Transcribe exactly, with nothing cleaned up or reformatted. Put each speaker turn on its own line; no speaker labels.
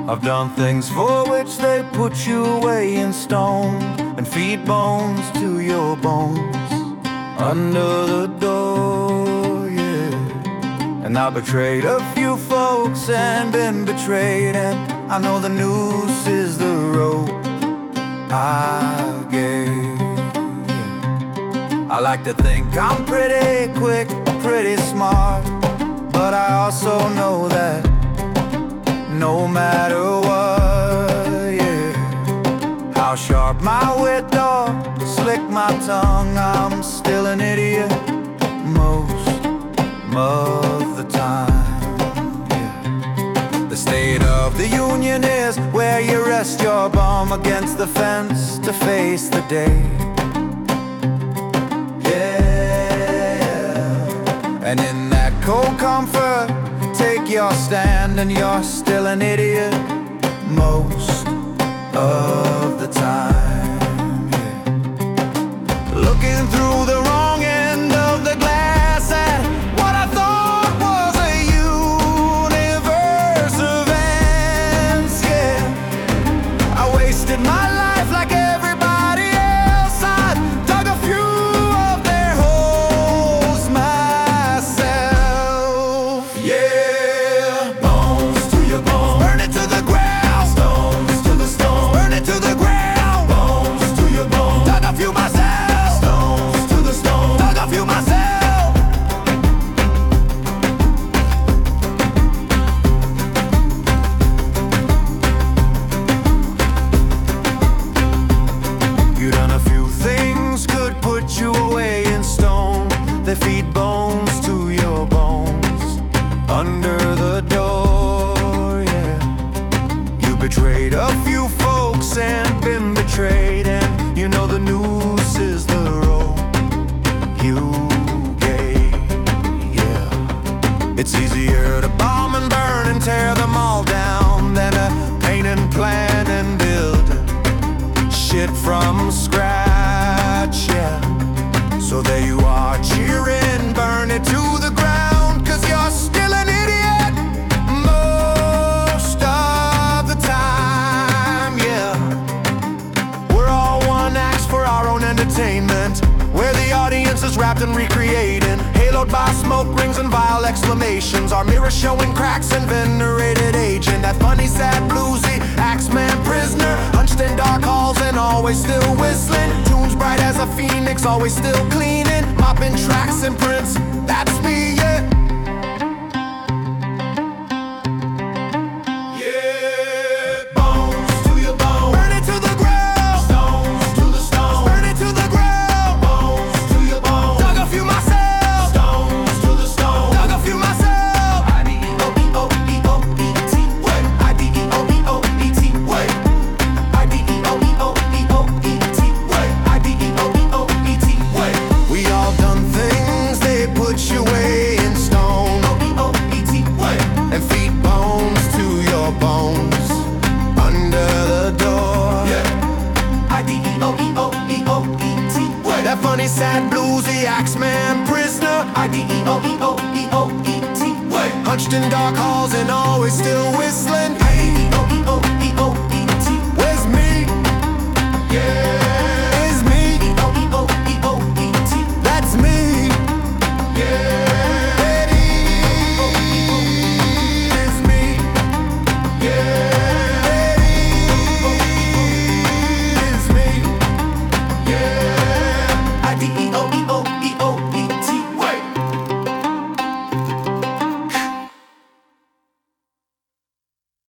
I've done things for which they put you away in stone and feed bones to your bones under the door, yeah. And I betrayed a few folks and been betrayed, and I know the noose is the rope I gave, yeah. I like to think I'm pretty quick, pretty smart, but I also know that no matter what, yeah, how sharp my wit or slick my tongue, I'm still an idiot most of the time, yeah. The State of the Union is where you rest your bum against the fence to face the day, yeah. And in that cold comfort, take your stand, and you're still an idiot most of the time, yeah. Looking through the wrong end of the glass at what I thought was a universe of ants, yeah. I wasted my life like everybody else. I dug a few of their holes myself, yeah. They feed bones to your bones under the door, yeah. You betrayed a few folks and been betrayed, and you know the noose is the rope you gave, yeah. It's easier to bomb and burn and tear them all down than to paint and plan and build shit from scratch, yeah. So there you are, cheering, burn it to the ground, 'cause you're still an idiot most of the time, yeah. We're all one acts for our own entertainment, where the audience is wrapped and recreating, haloed by smoke rings and vile exclamations, our mirror showing cracks and venerated aging. That funny, sad, bluesy Axeman prisoner, hunched in dark halls and always still whistling, tunes bright as a phoenix, always still cleaning, mopping tracks and prints. That's me, yeah. That funny, sad, bluesy Axeman prisoner, I D E O E O E O E T, hunched in dark halls and always still whistling.